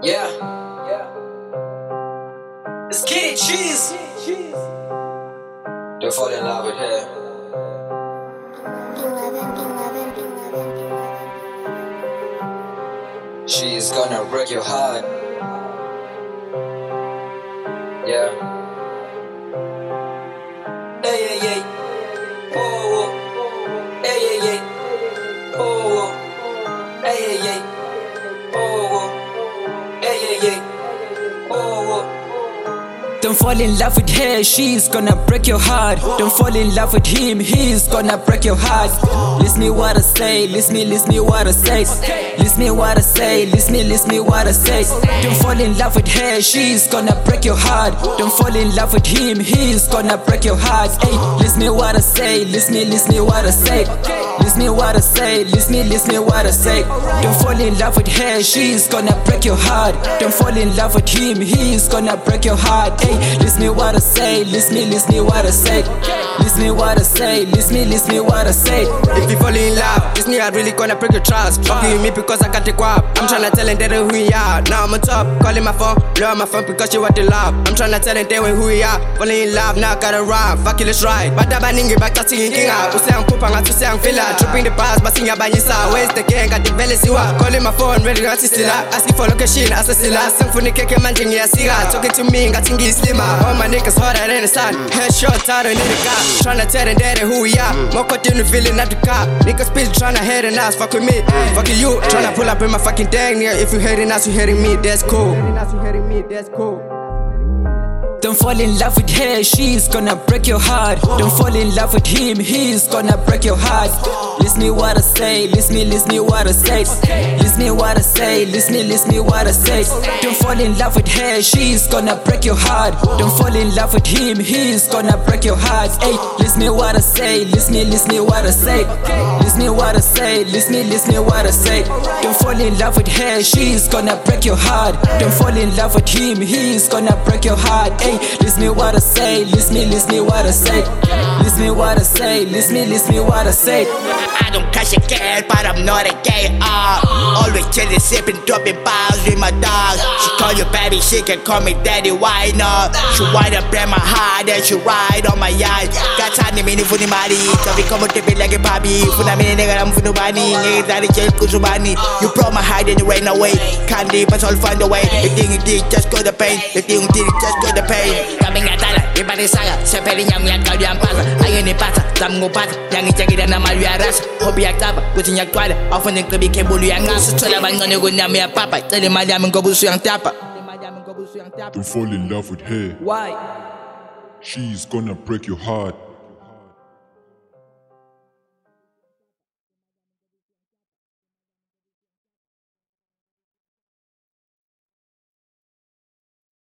Yeah. Let's get it, cheese. Don't fall in love with her. She's gonna break your heart. Yeah. Hey, hey, hey. Oh, oh. Hey, hey, hey. Oh, oh. Hey, hey, hey. Oh, oh. Hey, hey, hey. Oh, oh. Don't fall in love with her, she's gonna break your heart. Don't fall in love with him, he's gonna break your heart. Listen me what I say, listen me what I say. Listen me what I say, listen me what I say. Don't fall in love with her, she's gonna break your heart. Don't fall in love with him, he's gonna break your heart. Hey, listen me what I say, listen me what I say. Listen me what I say, listen me what I say. Don't fall in love with her, she's gonna break your heart. Don't fall in love with him, he's gonna break your heart. Hey, listen me what I say, listen me what I say. Listen me what I say, listen me what I say. If you fall in love, this nigga really gonna break your trust. Fucking me because I got the guap. I'm tryna tell him that who we are. Now I'm on top, calling my phone, blow my phone because she want the love. I'm tryna tell him that who we are. Falling in love, now I gotta run. Fuck it, let's ride. Badaba ningi back to singing out. Usang kupang at usang filler. Tripping the past, but sing about yisa. Where's the gang? Got the belly siwa. Calling my phone, ready to see sila. Asking for location, as a sila. Sang for the cake, manjing ya siga. Talking to me, got tingy slimmer. All my niggas harder than the sun. Headshot, I don't need a car. Tryna tell them that who we are. More continue feeling at the car. Niggas bitch tryna head and ass. Fuck with me, fuck you. Tryna pull up in my fucking dang near. If you hating us, you hating me, that's cool. Don't fall in love with her, she's gonna break your heart. Don't fall in love with him, he's gonna break your heart. Listen me what I say, listen me what I say. Listen me what I say, listen me what I say. Don't fall in love with her, she's gonna break your heart. Don't fall in love with him, he's gonna break your heart. Hey, listen me what I say, listen me what I say. Listen me what I say, listen me what I say. Don't fall in love with her, she's gonna break your heart. Don't fall in love with him, he's gonna break your heart. Hey, listen me what I say, listen me what I say. Listen me what I say, listen me what I say. I don't catch a girl, but I'm not a gay. Always chillin', sippin', dropping bars with my dog. She call you baby, she can call me daddy, why not? She wanna break my heart and she ride on my yacht. Got time to me for the money, so we come to be like a baby. Funa me nigga, I'm for the money. Daddy, just go to money. You broke my heart and you ran away. Can't leave, but I'll find a way. The thing you did, just go the pain. The thing you did, just go the pain. Kami ngatala, iba ni saga. Sepeli nyam yang kau diam pasa. Ayo ni pasa, zam ngupasa. Yang icagi dan nama dia rasa. Hobi yang taba, kucing yang kuala. Often yang kebi kebulu yang ngasa. Setelah bangun yang guna mi apa-apa. Jadi malam engkau busu yang tiapa. Don't fall in love with her. Why? She's gonna break your heart.